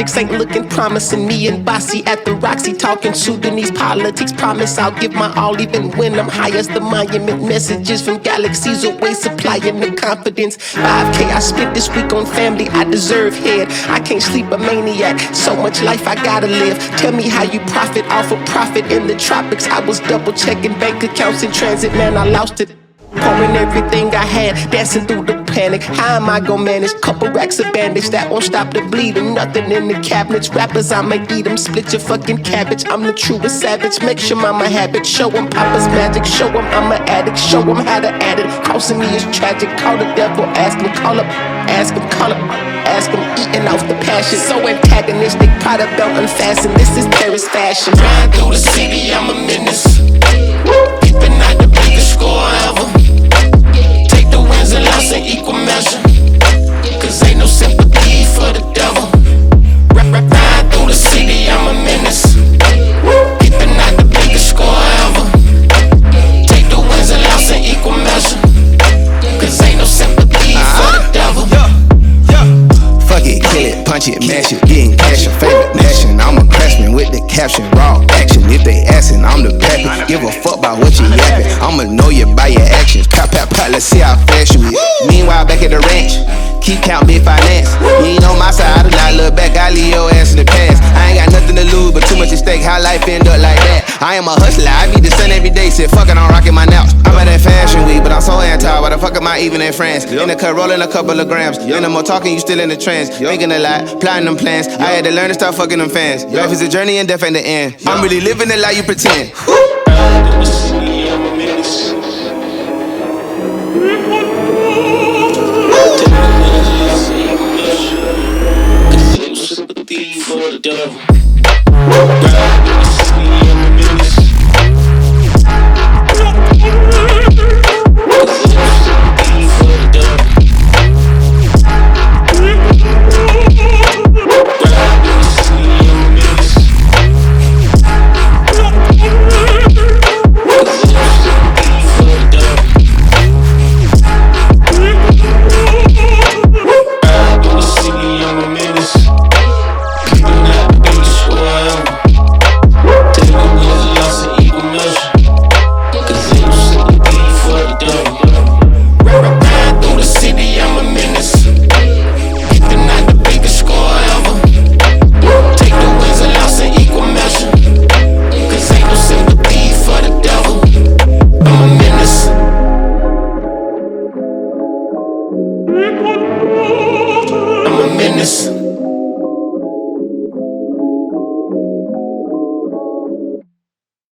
prospects ain't looking promising. Me and Bossy at the Roxy talking Sudanese politics. Promise I'll give my all even when I'm high as the monument. Messages from galaxies away, supplying the confidence. 5K I spent this week on family, I deserve head. I can't sleep, a maniac, so much life I gotta live. Tell me how you profit off of profit in the tropics. I was double checking bank accounts in transit, man, I lost it. Pouring everything I had, dancing through the panic. How am I gon' manage? Couple racks of bandage that won't stop the bleeding. Nothing in the cabinets. Rappers, I may eat them. Split your fucking cabbage. I'm the truest savage. Make sure mama have it. Show them Papa's magic. Show them I'm an addict. Show them how to add it. Crossing me is tragic. Call the devil. Ask him. Call up. Ask him. Call up. Ask him. Eating off the passion. So antagonistic. Prada belt unfastened. This is Paris fashion. Ride through the city. I'm a menace. Keeping out the biggest score ever. And loss in equal measure, cause ain't no sympathy for the devil. Ride through the city, I'm a menace. Keeping out the biggest score ever. Take the wins and loss in equal measure, cause ain't no sympathy for the devil. Fuck it, kill it, punch it, mash it, getting cash, your favorite nation. I'm a craftsman with the caption, raw action. If they asking, I'm the pappy. Give a fuck about what you yapping. I'ma know you by your actions. Pop, pop, pop, let's see how fast you is. Meanwhile, back at the ranch, keep count big finance. You ain't on my side, I do not look back. I leave your ass in the past. I ain't got nothing to lose, but too much at stake. How life end up like that? I am a hustler, I beat the sun every day. Said fuck it, I'm rocking my nails. I'm at that fashion week, but I'm so anti. Why the fuck am I even in France? In the cut, rolling a couple of grams. Ain't no more talking, you still in the trance. Thinking a lot, plotting them plans. I had to learn to stop fucking them fans. Life is a journey and death ain't the end. I'm really living the life you pretend. Sympathy for the devil.